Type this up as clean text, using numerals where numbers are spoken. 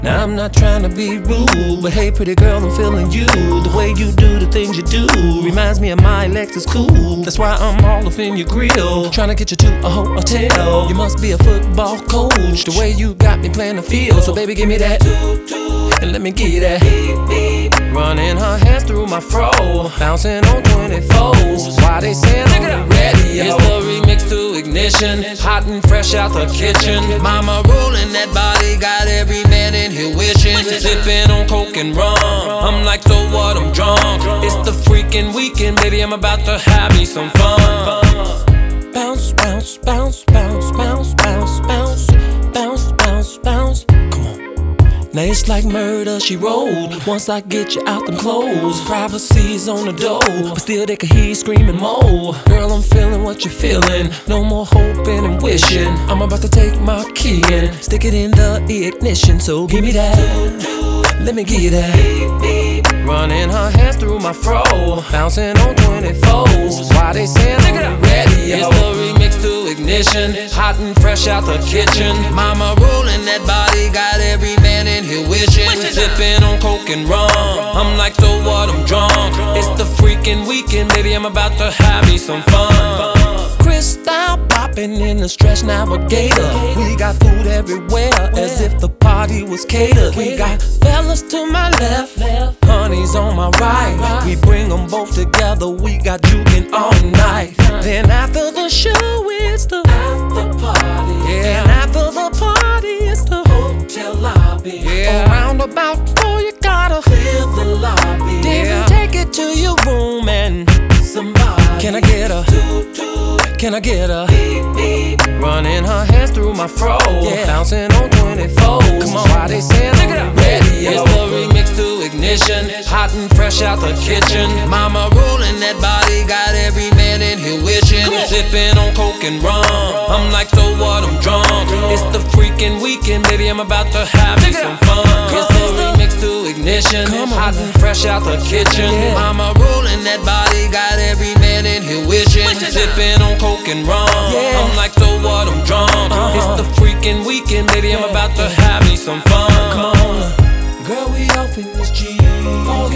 Now I'm not trying to be rude, but hey pretty girl, I'm feeling you. The way you do the things you do reminds me of my Lexus coupe. That's why I'm all up in your grill, trying to get you to a hotel. You must be a football coach, the way you got me playing the field. So baby, give me that, and let me give you that. Running her hands through my fro, bouncing on 24s. Why they saying on the radio? It's the remix to Ignition, hot and fresh out the kitchen. Mama rolling that body, got every man in here wishing. Sipping on coke and rum, I'm like, so what, I'm drunk. It's the freaking weekend, baby, I'm about to have me some fun. Bounce, bounce, bounce, bounce, bounce, bounce, bounce, bounce, bounce, bounce. Come on. Now it's like murder, she rolled. Once I get you out them clothes, privacy's on the door, but still they can hear you screaming more. Girl, I'm feeling what you're feeling. No more hoping and wishing. I'm about to take my key and stick it in the ignition. So give me that, let me give you that. Running her hands through my fro, bouncing on 24s. Why they saying on the radio? It's the remix to Ignition, hot and fresh out the kitchen. Mama rolling that body, got every man in here wishing. Sipping on coke and rum, I'm like, so what, I'm drunk. It's the freaking weekend, baby, I'm about to have me some fun. Crystal popping in the Stretch Navigator. We got food everywhere, as if the party was catered. We got fellas to my left, honey's on my right. We bring them both together, we got juking all night. Then after the show, it's the after party. Yeah, and after the party, it's the hotel lobby. Yeah, around about 4, you gotta clear the lobby. Then take it to your room and somebody. Can I get a can I get a running her hands through my fro, bouncing on 24s. Come on, why they saying on the radio? It's the remix to Ignition, hot and fresh out the kitchen. Mama rolling that body, got every man in here wishing. Sipping on coke and rum, I'm like, so what, I'm drunk. It's the freaking weekend, baby, I'm about to have me some fun. It's the remix to Ignition, hot and fresh out the kitchen. Mama rolling that body, got every man in here wishing. Sipping on coke and rum, I'm like, so what, I'm drunk. It's the freaking weekend, baby, I'm about to have me some fun. Come on, girl, we off in this G.